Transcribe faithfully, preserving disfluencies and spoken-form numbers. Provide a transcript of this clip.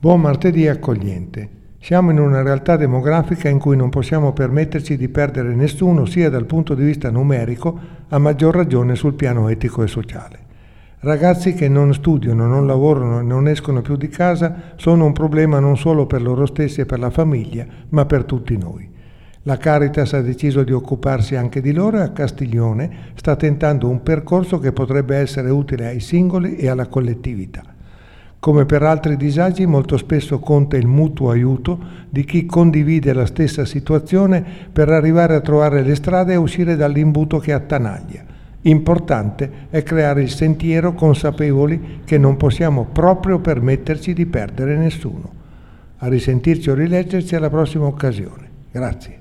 Buon martedì accogliente. Siamo in una realtà demografica in cui non possiamo permetterci di perdere nessuno, sia dal punto di vista numerico, a maggior ragione sul piano etico e sociale. Ragazzi che non studiano, non lavorano e non escono più di casa sono un problema non solo per loro stessi e per la famiglia, ma per tutti noi. La Caritas ha deciso di occuparsi anche di loro e a Castiglione sta tentando un percorso che potrebbe essere utile ai singoli e alla collettività. Come per altri disagi, molto spesso conta il mutuo aiuto di chi condivide la stessa situazione per arrivare a trovare le strade e uscire dall'imbuto che attanaglia. Importante è creare il sentiero consapevoli che non possiamo proprio permetterci di perdere nessuno. A risentirci o rileggerci alla prossima occasione. Grazie.